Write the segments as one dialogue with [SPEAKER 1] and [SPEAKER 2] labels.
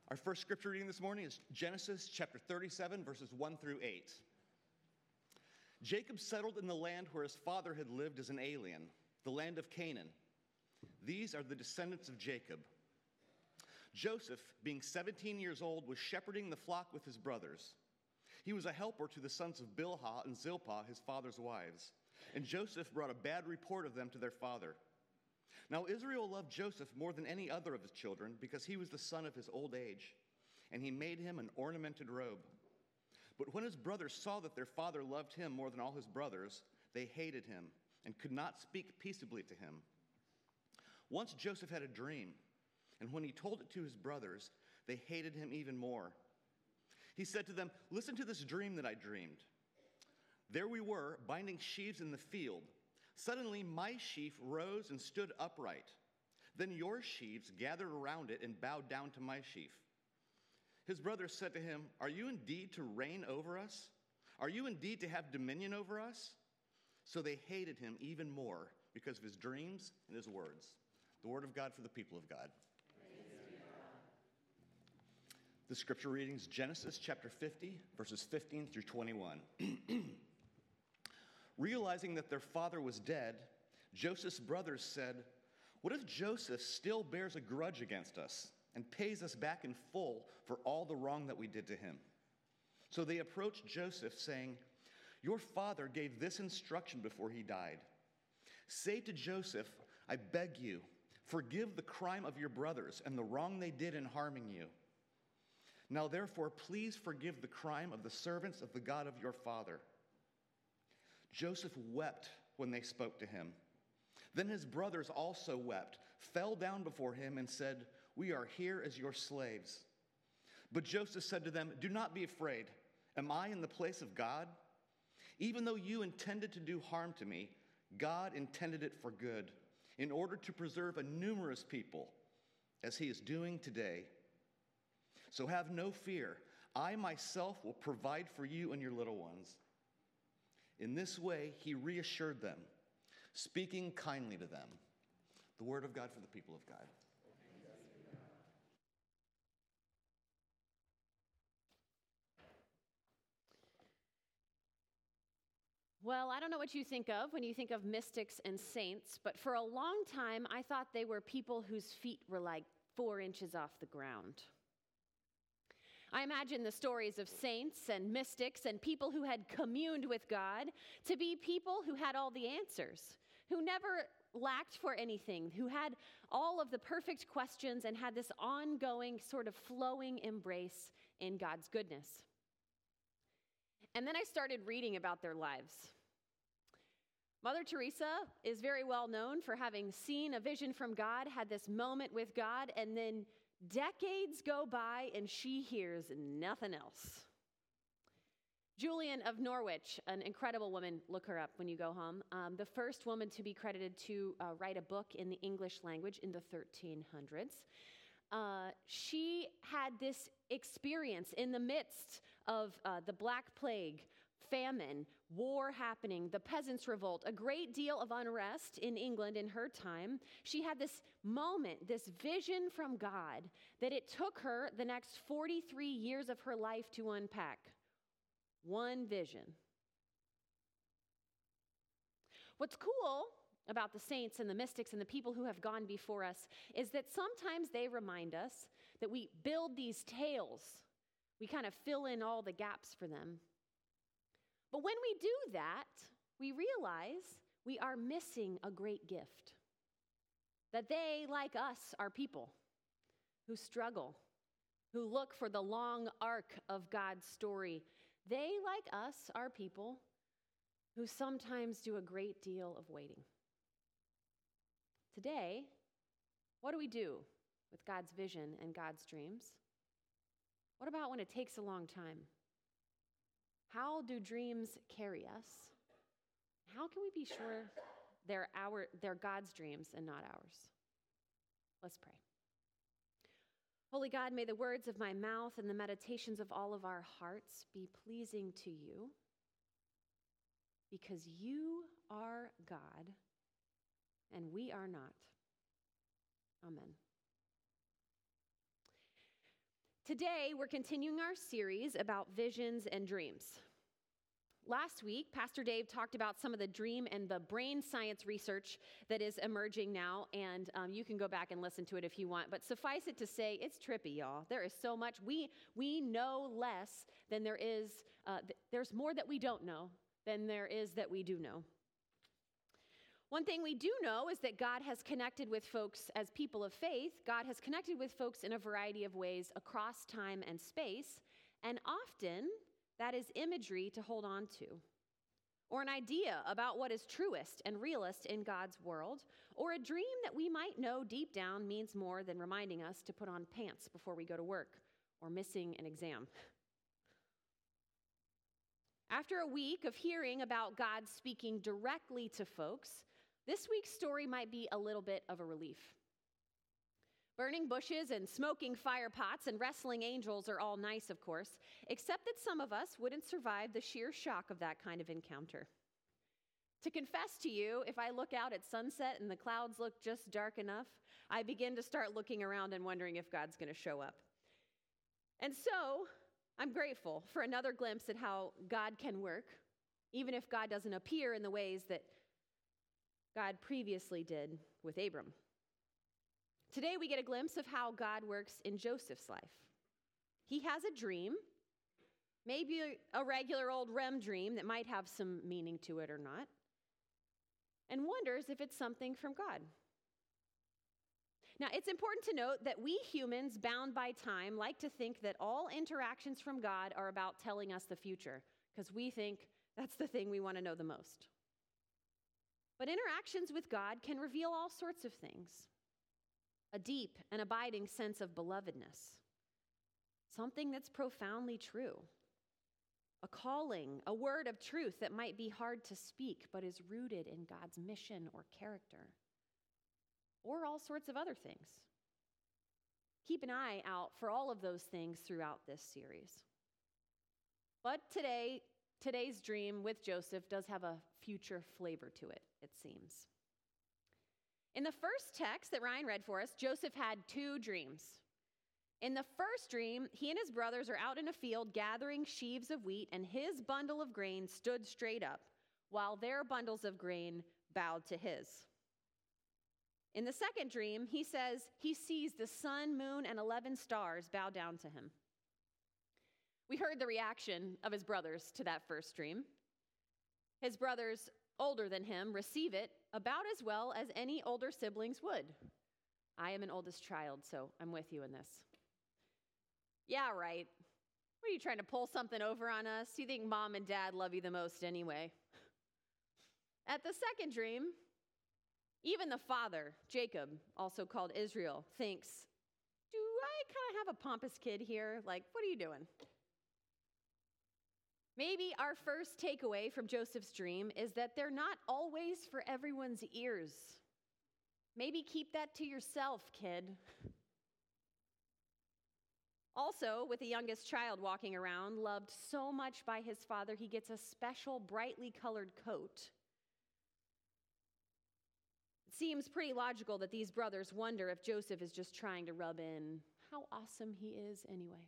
[SPEAKER 1] Our first scripture reading this morning is Genesis chapter 37, verses 1 through 8. Jacob settled in the land where his father had lived as an alien, the land of Canaan. These are the descendants of Jacob. Joseph, being 17 years old, was shepherding the flock with his brothers. He was a helper to the sons of Bilhah and Zilpah, his father's wives, and Joseph brought a bad report of them to their father. Now Israel loved Joseph more than any other of his children because he was the son of his old age, and he made him an ornamented robe. But when his brothers saw that their father loved him more than all his brothers, they hated him and could not speak peaceably to him. Once Joseph had a dream, and when he told it to his brothers, they hated him even more. He said to them, "Listen to this dream that I dreamed. There we were, binding sheaves in the field. Suddenly my sheaf rose and stood upright. Then your sheaves gathered around it and bowed down to my sheaf." His brothers said to him, "Are you indeed to reign over us? Are you indeed to have dominion over us?" So they hated him even more because of his dreams and his words. The word of God for the people of God. The scripture reading is Genesis chapter 50, verses 15 through 21. Realizing that their father was dead, Joseph's brothers said, "What if Joseph still bears a grudge against us and pays us back in full for all the wrong that we did to him?" So they approached Joseph, saying, "Your father gave this instruction before he died. Say to Joseph, 'I beg you, forgive the crime of your brothers and the wrong they did in harming you. Now therefore, please forgive the crime of the servants of the God of your father.' Joseph wept when they spoke to him. Then his brothers also wept, fell down before him, and said, 'We are here as your slaves.' But Joseph said to them, 'Do not be afraid. Am I in the place of God? Even though you intended to do harm to me, God intended it for good, in order to preserve a numerous people, as he is doing today. So have no fear. I myself will provide for you and your little ones.' In this way, he reassured them, speaking kindly to them." The word of God for the people of God.
[SPEAKER 2] Well, I don't know what you think of when you think of mystics and saints, but for a long time, I thought they were people whose feet were like 4 inches off the ground. I imagine the stories of saints and mystics and people who had communed with God to be people who had all the answers, who never lacked for anything, who had all of the perfect questions and had this ongoing sort of flowing embrace in God's goodness. And then I started reading about their lives. Mother Teresa is very well known for having seen a vision from God, had this moment with God, and then decades go by and she hears nothing else. Julian of Norwich, an incredible woman, look her up when you go home, the first woman to be credited to write a book in the English language in the 1300s. She had this experience in the midst of the Black Plague, famine, war happening, the Peasants' Revolt, a great deal of unrest in England in her time. She had this moment, this vision from God, that it took her the next 43 years of her life to unpack. One vision. What's cool about the saints and the mystics and the people who have gone before us is that sometimes they remind us that we build these tales. We kind of fill in all the gaps for them. But when we do that, we realize we are missing a great gift. That they, like us, are people who struggle, who look for the long arc of God's story. They, like us, are people who sometimes do a great deal of waiting. Today, what do we do with God's vision and God's dreams? What about when it takes a long time? How do dreams carry us? How can we be sure they're God's dreams and not ours? Let's pray. Holy God, may the words of my mouth and the meditations of all of our hearts be pleasing to you, because you are God and we are not. Amen. Today, we're continuing our series about visions and dreams. Last week, Pastor Dave talked about some of the dream and the brain science research that is emerging now, and you can go back and listen to it if you want. But suffice it to say, it's trippy, y'all. There is so much. We know less than there is. There's more that we don't know than there is that we do know. One thing we do know is that God has connected with folks as people of faith. God has connected with folks in a variety of ways across time and space, and often that is imagery to hold on to, or an idea about what is truest and realist in God's world, or a dream that we might know deep down means more than reminding us to put on pants before we go to work or missing an exam. After a week of hearing about God speaking directly to folks, this week's story might be a little bit of a relief. Burning bushes and smoking fire pots and wrestling angels are all nice, of course, except that some of us wouldn't survive the sheer shock of that kind of encounter. To confess to you, if I look out at sunset and the clouds look just dark enough, I begin to start looking around and wondering if God's going to show up. And so, I'm grateful for another glimpse at how God can work, even if God doesn't appear in the ways that God previously did with Abram. Today we get a glimpse of how God works in Joseph's life. He has a dream, maybe a regular old REM dream that might have some meaning to it or not, and wonders if it's something from God. Now, it's important to note that we humans, bound by time, like to think that all interactions from God are about telling us the future, because we think that's the thing we want to know the most. But interactions with God can reveal all sorts of things. A deep and abiding sense of belovedness. Something that's profoundly true. A calling, a word of truth that might be hard to speak, but is rooted in God's mission or character. Or all sorts of other things. Keep an eye out for all of those things throughout this series. But today's dream with Joseph does have a future flavor to it, it seems. In the first text that Ryan read for us, Joseph had two dreams. In the first dream, he and his brothers are out in a field gathering sheaves of wheat, and his bundle of grain stood straight up, while their bundles of grain bowed to his. In the second dream, he says he sees the sun, moon, and 11 stars bow down to him. We heard the reaction of his brothers to that first dream. His brothers, older than him, receive it about as well as any older siblings would. I am an oldest child, so I'm with you in this. Yeah, right. What are you trying to pull something over on us? You think mom and dad love you the most anyway. At the second dream, even the father, Jacob, also called Israel, thinks, do I kind of have a pompous kid here? Like, what are you doing? Maybe our first takeaway from Joseph's dream is that they're not always for everyone's ears. Maybe keep that to yourself, kid. Also, with the youngest child walking around, loved so much by his father, he gets a special brightly colored coat. It seems pretty logical that these brothers wonder if Joseph is just trying to rub in how awesome he is anyway.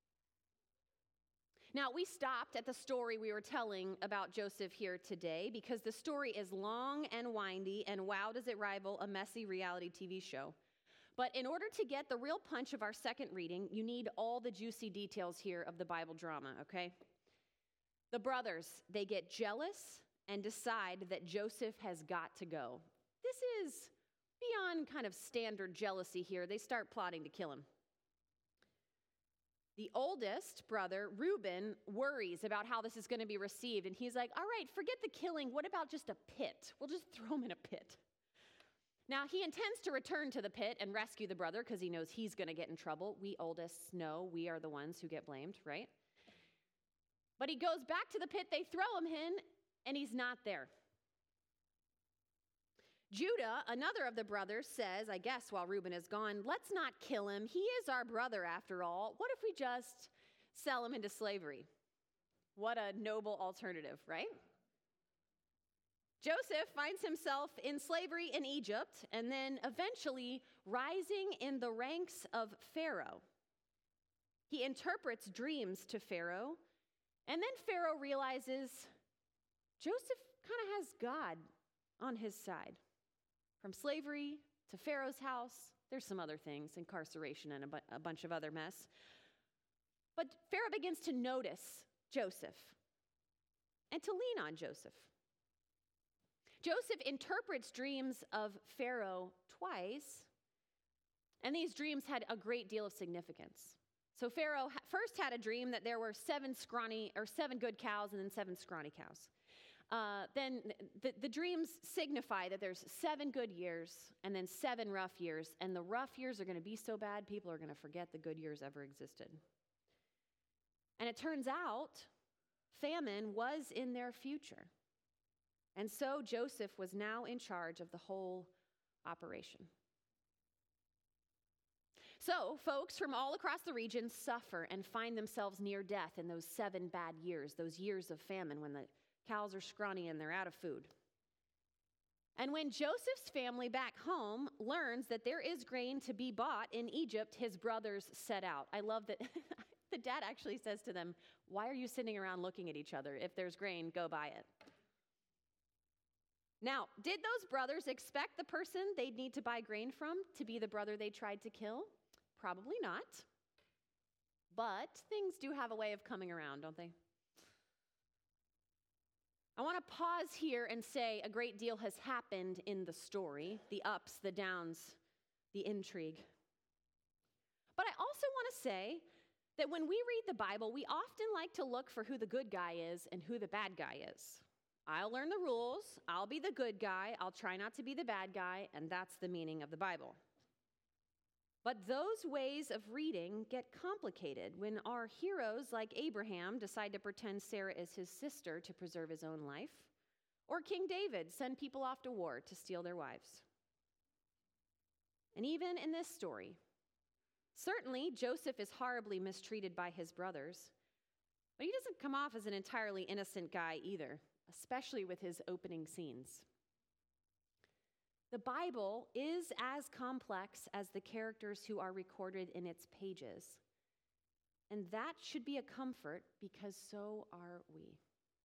[SPEAKER 2] Now, we stopped at the story we were telling about Joseph here today because the story is long and windy, and wow, does it rival a messy reality TV show. But in order to get the real punch of our second reading, you need all the juicy details here of the Bible drama, okay? The brothers, they get jealous and decide that Joseph has got to go. This is beyond kind of standard jealousy here. They start plotting to kill him. The oldest brother, Reuben, worries about how this is going to be received, and he's like, all right, forget the killing. What about just a pit? We'll just throw him in a pit. Now, he intends to return to the pit and rescue the brother because he knows he's going to get in trouble. We oldists know we are the ones who get blamed, right? But he goes back to the pit they throw him in, and he's not there. Judah, another of the brothers, says, I guess while Reuben is gone, let's not kill him. He is our brother after all. What if we just sell him into slavery? What a noble alternative, right? Joseph finds himself in slavery in Egypt and then eventually rising in the ranks of Pharaoh. He interprets dreams to Pharaoh, and then Pharaoh realizes Joseph kind of has God on his side. From slavery to Pharaoh's house, there's some other things, incarceration and a bunch of other mess. But Pharaoh begins to notice Joseph and to lean on Joseph. Joseph interprets dreams of Pharaoh twice, and these dreams had a great deal of significance. So Pharaoh first had a dream that there were 7 good cows and then 7 scrawny cows. Then the dreams signify that there's 7 good years and then 7 rough years, and the rough years are going to be so bad, people are going to forget the good years ever existed. And it turns out famine was in their future. And so Joseph was now in charge of the whole operation. So folks from all across the region suffer and find themselves near death in those 7 bad years, those years of famine when the cows are scrawny and they're out of food. And when Joseph's family back home learns that there is grain to be bought in Egypt, his brothers set out. I love that the dad actually says to them, "Why are you sitting around looking at each other? If there's grain, go buy it." Now, did those brothers expect the person they'd need to buy grain from to be the brother they tried to kill? Probably not. But things do have a way of coming around, don't they? I want to pause here and say a great deal has happened in the story, the ups, the downs, the intrigue. But I also want to say that when we read the Bible, we often like to look for who the good guy is and who the bad guy is. I'll learn the rules, I'll be the good guy, I'll try not to be the bad guy, and that's the meaning of the Bible. But those ways of reading get complicated when our heroes like Abraham decide to pretend Sarah is his sister to preserve his own life, or King David send people off to war to steal their wives. And even in this story, certainly Joseph is horribly mistreated by his brothers, but he doesn't come off as an entirely innocent guy either, especially with his opening scenes. The Bible is as complex as the characters who are recorded in its pages. And that should be a comfort because so are we.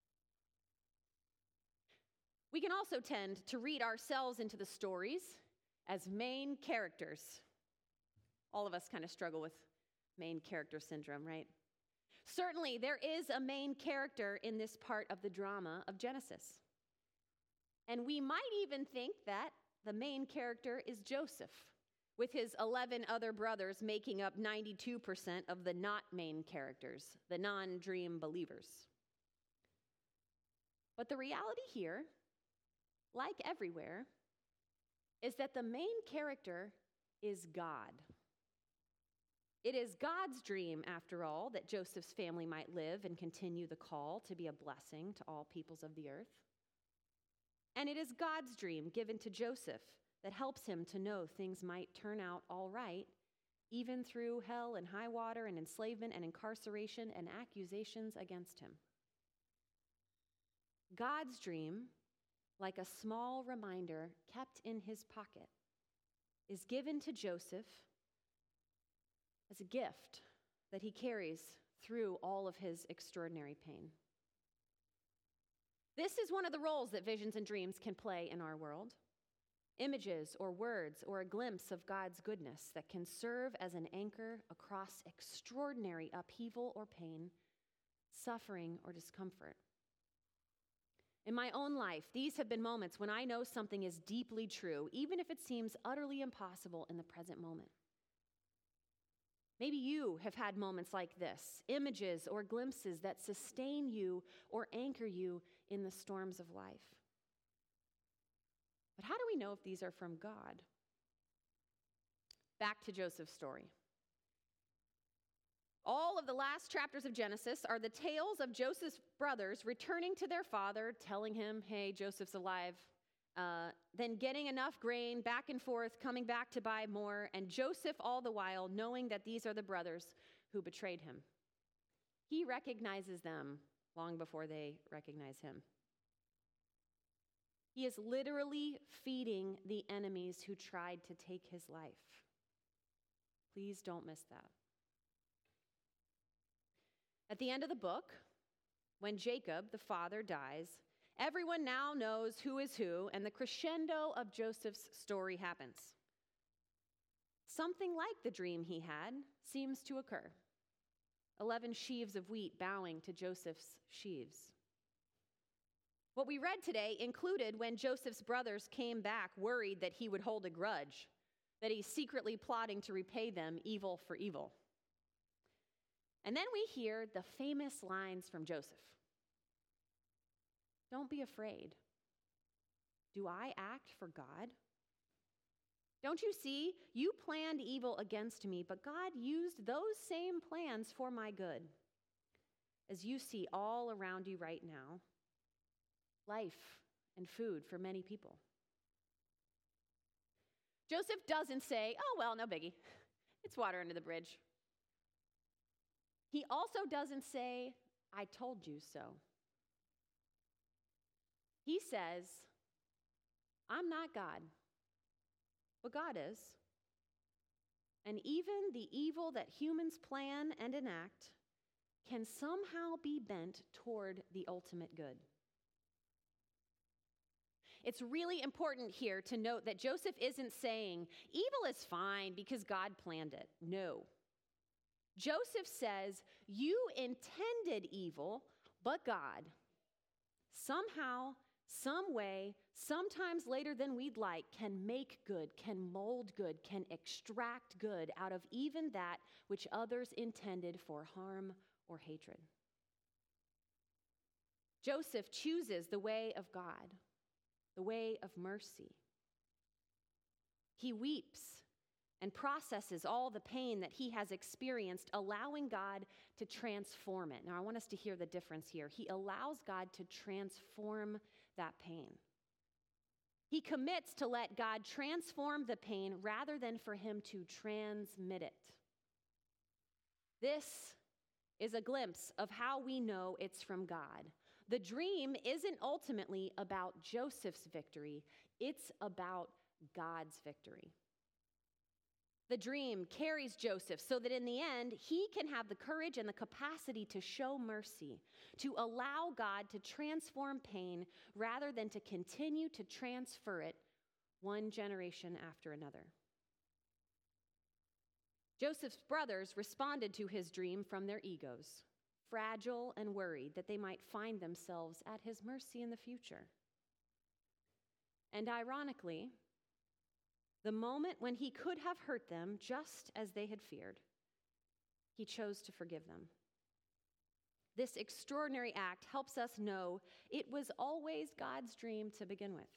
[SPEAKER 2] We can also tend to read ourselves into the stories as main characters. All of us kind of struggle with main character syndrome, right? Certainly, there is a main character in this part of the drama of Genesis. And we might even think that the main character is Joseph, with his 11 other brothers making up 92% of the not main characters, the non-dream believers. But the reality here, like everywhere, is that the main character is God. It is God's dream, after all, that Joseph's family might live and continue the call to be a blessing to all peoples of the earth. And it is God's dream given to Joseph that helps him to know things might turn out all right, even through hell and high water and enslavement and incarceration and accusations against him. God's dream, like a small reminder kept in his pocket, is given to Joseph as a gift that he carries through all of his extraordinary pain. This is one of the roles that visions and dreams can play in our world. Images or words or a glimpse of God's goodness that can serve as an anchor across extraordinary upheaval or pain, suffering or discomfort. In my own life, these have been moments when I know something is deeply true, even if it seems utterly impossible in the present moment. Maybe you have had moments like this, images or glimpses that sustain you or anchor you in the storms of life. But how do we know if these are from God? Back to Joseph's story. All of the last chapters of Genesis are the tales of Joseph's brothers returning to their father, telling him, hey, Joseph's alive, then getting enough grain, back and forth, coming back to buy more, and Joseph all the while knowing that these are the brothers who betrayed him. He recognizes them long before they recognize him. He is literally feeding the enemies who tried to take his life. Please don't miss that. At the end of the book, when Jacob, the father, dies, everyone now knows who is who, and the crescendo of Joseph's story happens. Something like the dream he had seems to occur. 11 sheaves of wheat bowing to Joseph's sheaves. What we read today included when Joseph's brothers came back worried that he would hold a grudge, that he's secretly plotting to repay them evil for evil. And then we hear the famous lines from Joseph. Don't be afraid. Do I act for God? Don't you see? You planned evil against me, but God used those same plans for my good. As you see all around you right now, life and food for many people. Joseph doesn't say, oh, well, no biggie. It's water under the bridge. He also doesn't say, I told you so. He says, I'm not God, but God is. And even the evil that humans plan and enact can somehow be bent toward the ultimate good. It's really important here to note that Joseph isn't saying, evil is fine because God planned it. No. Joseph says, you intended evil, but God, somehow, some way, sometimes later than we'd like, can make good, can mold good, can extract good out of even that which others intended for harm or hatred. Joseph chooses the way of God, the way of mercy. He weeps and processes all the pain that he has experienced, allowing God to transform it. Now, I want us to hear the difference here. He allows God to transform that pain. He commits to let God transform the pain rather than for him to transmit it. This is a glimpse of how we know it's from God. The dream isn't ultimately about Joseph's victory, it's about God's victory. The dream carries Joseph so that in the end, he can have the courage and the capacity to show mercy, to allow God to transform pain rather than to continue to transfer it one generation after another. Joseph's brothers responded to his dream from their egos, fragile and worried that they might find themselves at his mercy in the future. And ironically, the moment when he could have hurt them just as they had feared, he chose to forgive them. This extraordinary act helps us know it was always God's dream to begin with.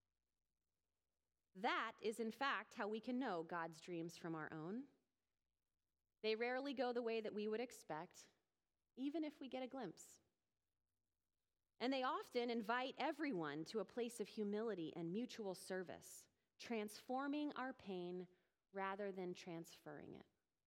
[SPEAKER 2] That is, in fact, how we can know God's dreams from our own. They rarely go the way that we would expect, even if we get a glimpse. And they often invite everyone to a place of humility and mutual service, transforming our pain rather than transferring it.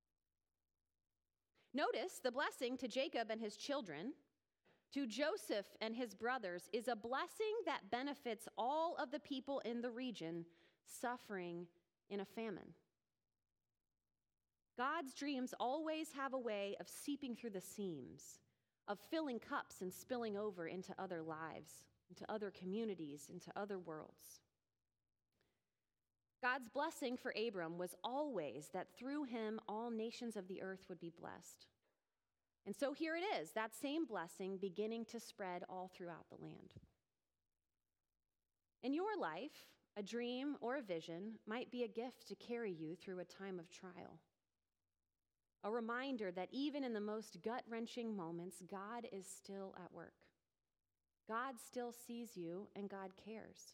[SPEAKER 2] Notice the blessing to Jacob and his children, to Joseph and his brothers, is a blessing that benefits all of the people in the region suffering in a famine. God's dreams always have a way of seeping through the seams, of filling cups and spilling over into other lives, into other communities, into other worlds. God's blessing for Abram was always that through him all nations of the earth would be blessed. And so here it is, that same blessing beginning to spread all throughout the land. In your life, a dream or a vision might be a gift to carry you through a time of trial. A reminder that even in the most gut-wrenching moments, God is still at work. God still sees you and God cares.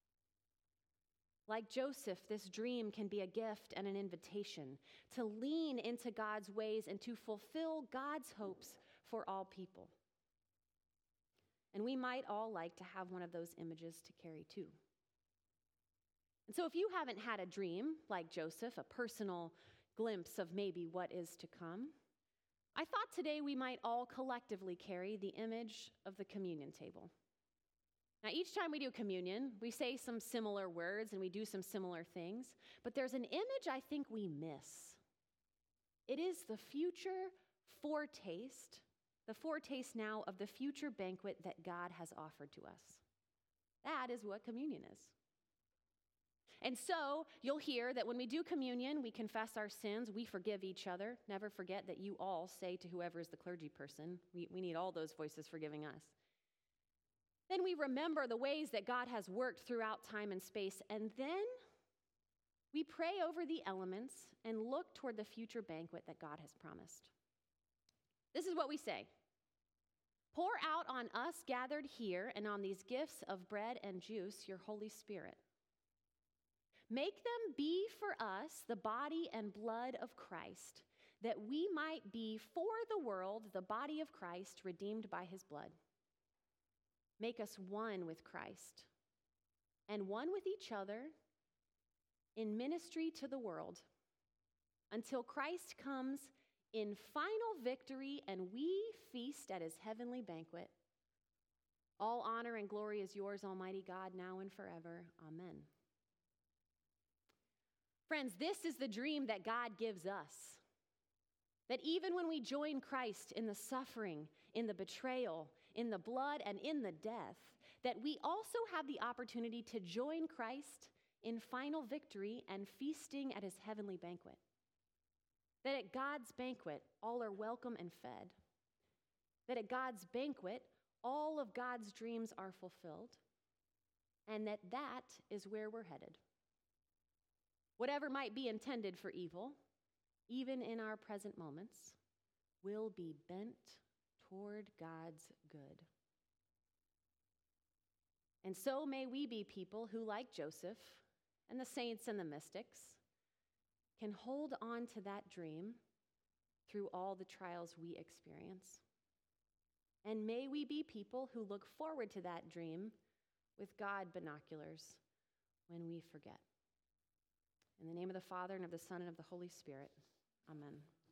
[SPEAKER 2] Like Joseph, this dream can be a gift and an invitation to lean into God's ways and to fulfill God's hopes for all people. And we might all like to have one of those images to carry too. And so if you haven't had a dream like Joseph, a personal glimpse of maybe what is to come, I thought today we might all collectively carry the image of the communion table. Now, each time we do communion, we say some similar words and we do some similar things, but there's an image I think we miss. It is the future foretaste the foretaste now of the future banquet that God has offered to us. That is what communion is. And so you'll hear that when we do communion, we confess our sins, we forgive each other. Never forget that you all say to whoever is the clergy person, we need all those voices forgiving us. Then we remember the ways that God has worked throughout time and space, and then we pray over the elements and look toward the future banquet that God has promised. This is what we say. Pour out on us gathered here and on these gifts of bread and juice your Holy Spirit. Make them be for us the body and blood of Christ, that we might be for the world the body of Christ redeemed by his blood. Make us one with Christ and one with each other in ministry to the world until Christ comes in final victory and we feast at his heavenly banquet. All honor and glory is yours, Almighty God, now and forever. Amen. Friends, this is the dream that God gives us. That even when we join Christ in the suffering, in the betrayal, in the blood, and in the death, that we also have the opportunity to join Christ in final victory and feasting at his heavenly banquet. That at God's banquet, all are welcome and fed. That at God's banquet, all of God's dreams are fulfilled. And that is where we're headed. Whatever might be intended for evil, even in our present moments, will be bent toward God's good. And so may we be people who, like Joseph and the saints and the mystics, can hold on to that dream through all the trials we experience. And may we be people who look forward to that dream with God binoculars when we forget. In the name of the Father, and of the Son, and of the Holy Spirit, amen.